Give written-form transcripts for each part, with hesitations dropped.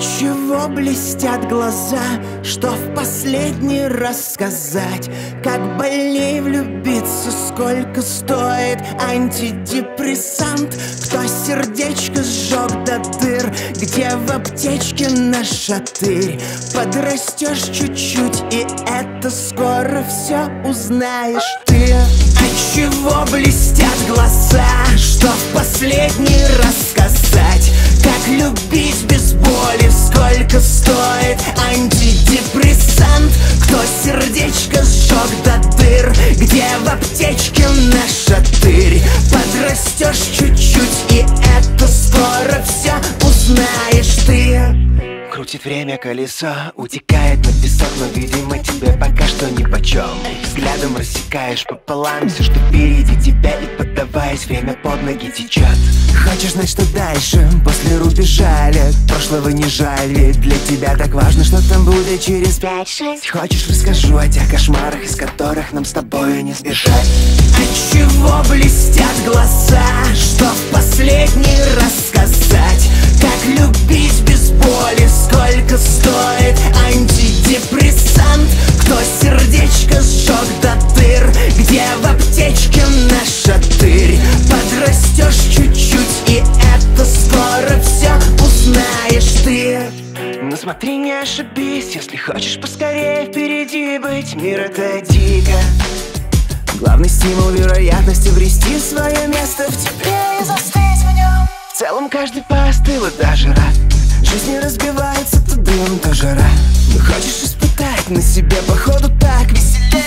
Отчего блестят глаза, что в последний раз сказать? Как больней влюбиться, сколько стоит антидепрессант? Кто сердечко сжег до дыр, где в аптечке на шатырь? Подрастешь чуть-чуть, и это скоро все узнаешь ты. Отчего блестят глаза, что в последний раз сказать? Как любить без боли, сколько стоит антидепрессант? Кто сердечко сжег до дыр, где в аптечке на шатырь? Подрастешь чуть-чуть, и это скоро все узнаешь ты. Крутит время колесо, утекает на песок, но, видимо, тебе пока что нипочем. Взглядом рассекаешь пополам все, что впереди тебя, и, поддаваясь, время под ноги течет. Хочешь знать, что дальше, после рубежа лет? Прошлого не жаль, ведь для тебя так важно, что там будет через 5-6. Хочешь, расскажу о тех кошмарах, из которых нам с тобой не сбежать? Отчего блестят глаза, что в последний раз сказать? Как любить без боли, сколько стоит антидепрессант? Кто сердечко сжег до дыр, где в аптечке на шатырь? Подрастешь чуть-чуть, и это скоро все узнаешь ты. Но смотри, не ошибись, если хочешь поскорее впереди быть. Мир это дико. Главный стимул вероятности обрести свое место в тебе и застыть в нем. В целом каждый поостыл и даже рад. Жизнь не разбивается, то дым, то жара. Но хочешь испытать на себе, походу так веселее.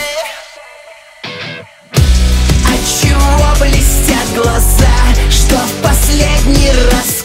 Отчего блестят глаза, что в последний раз